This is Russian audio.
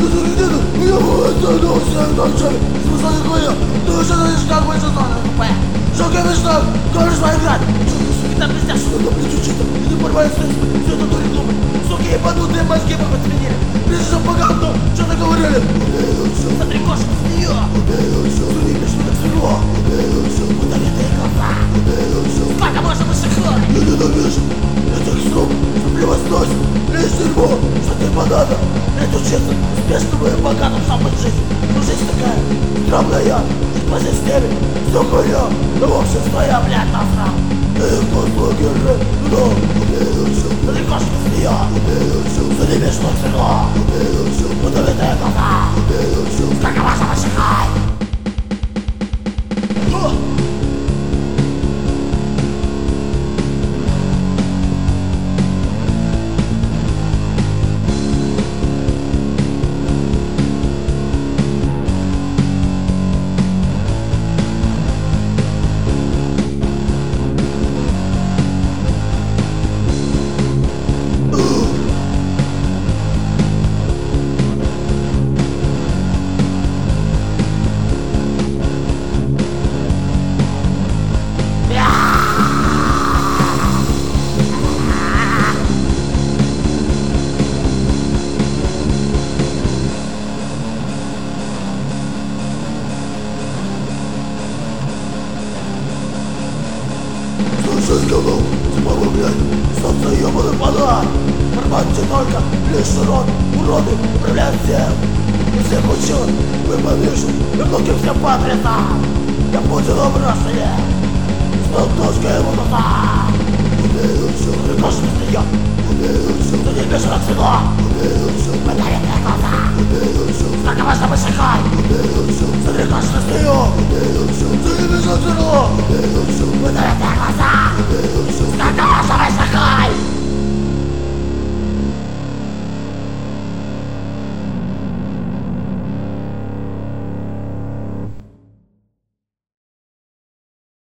где-то, я вот всех ночами. Смысл никакой, ты уже знаешь, как больше зоны ХП. Жалко мечта, кажешь моя играть. Суки, там пиздят, что на плечу чисто. И не порвали стресс, все это дури думы. Суки, ебанутые мозги мы подсменили. Прежде чем по говну, что-то говорили. Смотри, кошка, с нее. Суди, пришли так сверло. Удалитые глаза. Сколько можно больше хлора? Я ненавижу этих сук, что превозносит. Лишь дерьмо, что ты банана. Это учиться успешному и богатому сам быть жизнь. Но жизнь такая странная. По системе все хуйня. Но общество я, блядь, насрал. Их концлагеры, но ты кошка с нее. Суди, пришли так сверло. Удалитые глаза. Сколько можно больше хлора? Слушай, сказал, типа блядь, солнце ебаный фонарь. Формате только лишь урод, уроды управляют всем. И всех учет, вы повешен, и многим всем по адресам. Я Путина в России, столкнушка ему туда. Умею все, ты кошка с нее. Умею все, ты не бежишь от всего. Умею все.